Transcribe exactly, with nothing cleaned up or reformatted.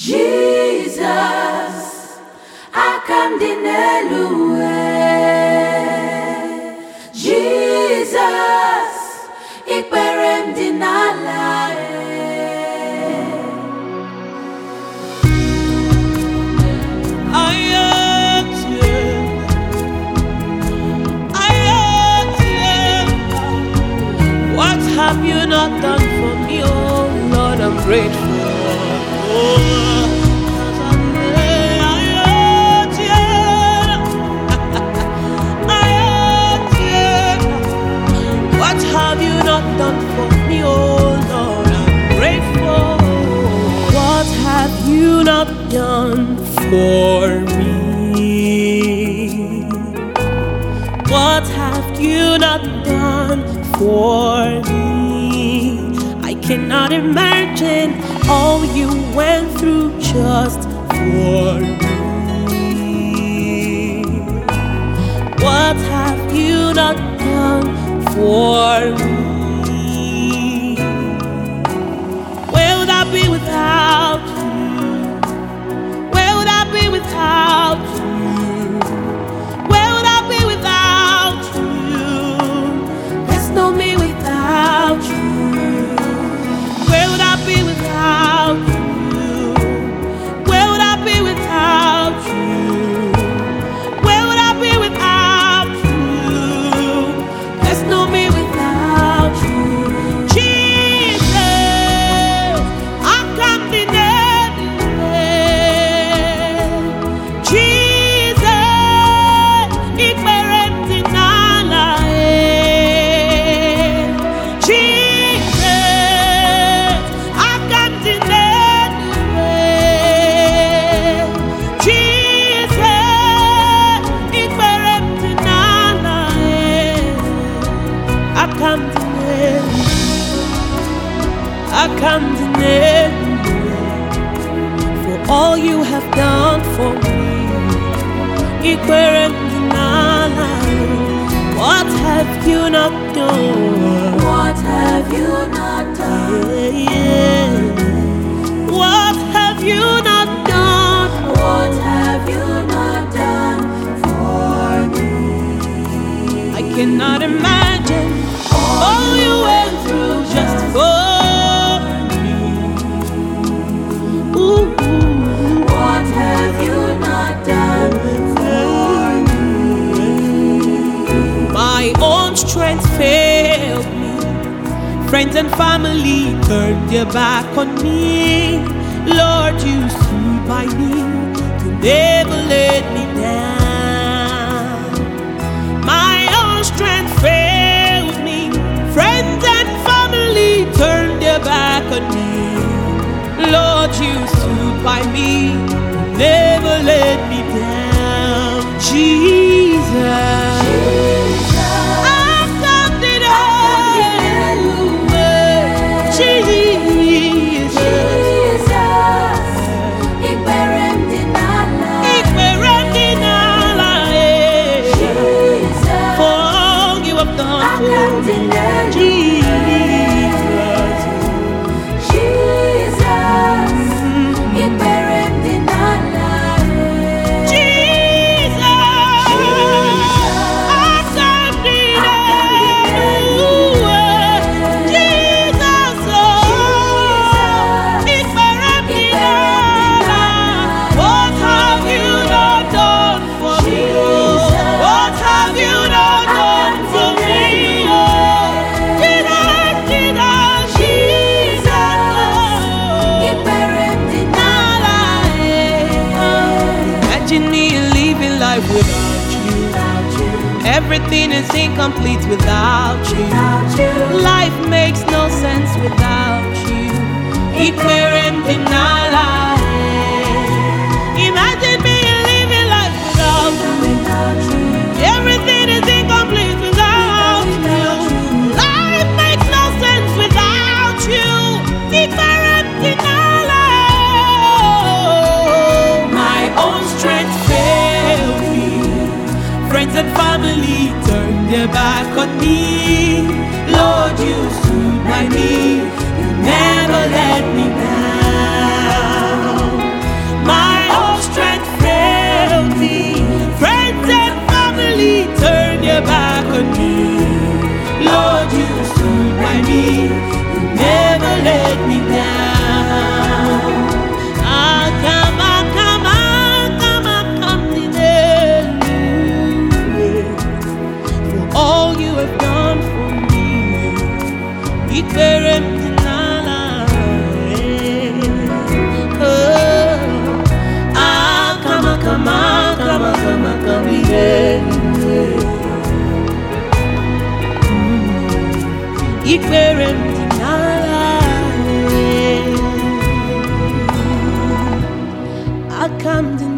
Jesus, akandinelue. Jesus, ikperem dinalae. What have you not done for me, oh Lord? I'm grateful. Oh, what have you not done for me, oh Lord? I'm grateful. What have you not done for me? What have you not done for me? I cannot imagine all you went through just for me. What have you not done for me? Where would I be without you? Where would I be without you? Where would I be without you? There's no me without you. Where would I be without you? Where would I be without you? Where would I be without you? There's no me without you. Jesus, I can't deny it. Jesus, it merits denial. Jesus, I can't deny it. Jesus, it merits denial. I can't deny it. I can't deny it. For all you have done for me, equal what have you not done? What have you not done? Yeah, yeah. What have you not done? What have you not done for me? I cannot imagine all you went through just for me. Ooh. What have you not done for me? My own strength failed me. Friends and family turned their back on me. Lord, you stood by me to never let me down. My own strength failed me. Friends and family turned their back on me. Lord, you stood by me to never let me down. Jesus, everything is incomplete without you. Life makes no sense without you. Imagine me living life without you. Everything is incomplete without you. Life makes no sense without you. My own strength failed me. Friends and family turned their back on me. Lord, you stood by me. You never let me down. comes in